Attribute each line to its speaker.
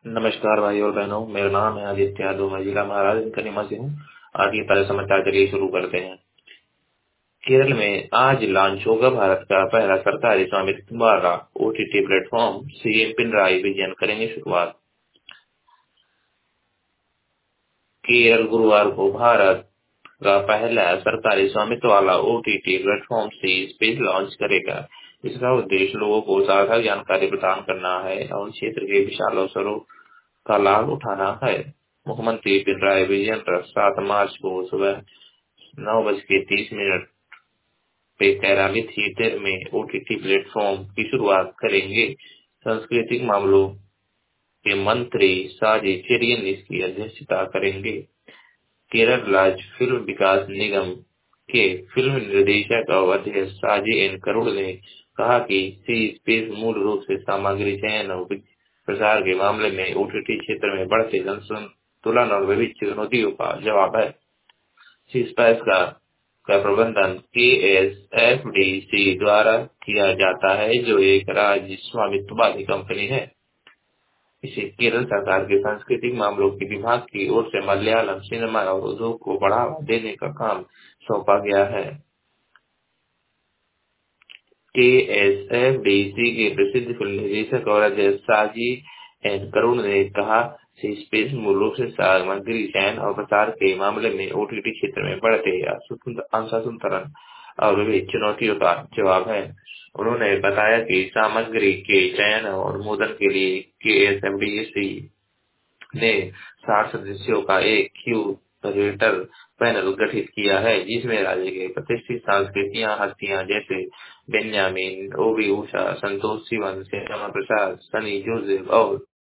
Speaker 1: नमस्कार भाई और बहनों, मेरा नाम है आदित्य यादव। मैं जिला महाराज कनिमा से हूँ। आज ये पहले समाचार चलिए शुरू करते हैं। केरल में आज लॉन्च होगा भारत का पहला सरकारी स्वामित्व वाला OTT platform. CM Pinarayi Vijayan करेंगे शुरुआत। केरल गुरुवार को भारत का पहला सरकारी स्वामित्व वाला OTT platform C space launch करेगा। इसका उद्देश्य लोगों को साझा जानकारी प्रदान करना है और क्षेत्र के विशाल अवसरों का लाभ उठाना है। मुख्यमंत्री पिनराई विजयन 7 मार्च को सुबह 9:30 पे कैराली थिएटर में ओटीटी प्लेटफॉर्म की शुरुआत करेंगे। सांस्कृतिक मामलों के मंत्री साजी चेरियन इसकी अध्यक्षता करेंगे। केरल राज्य फिल्म विकास निगम के फिल्म निर्देशक और अध्यक्ष साजी एन करुण ने कहा कि सी स्पेस मूल रूप से सामग्री चयन और प्रसार के मामले में ओटीटी क्षेत्र में बढ़ते संतुलन और विविध चुनौतियों का जवाब है। सी स्पेस का प्रबंधन KSFDC द्वारा किया जाता है, जो एक राज्य स्वामित्व वाली कंपनी है। इसे केरल सरकार के सांस्कृतिक मामलों के विभाग की ओर से मलयालम सिनेमा और उद्योग को बढ़ावा देने का काम सौंपा गया है। KSFDC के प्रसिद्ध फिल्म निर्देशक और अध्यक्ष साजी एन करुण ने कहा, सी स्पेस मूल रूप से सामग्री चयन और प्रसार के मामले में ओटीटी क्षेत्र में बढ़ते असंतुलन और विविध चुनौतियों का जवाब है। उन्होंने बताया कि सामग्री के चयन और अनुमोदन के लिए KSFDC ने 60 सदस्यों का एक क्यूरेटर पैनल गठित किया है, जिसमें राज्य के प्रतिष्ठित सांस्कृतिक हस्तियां जैसे बेंजामिन ओबी, उषा, संतोष सिवन, श्यामा प्रसाद, सनी जोसेफ और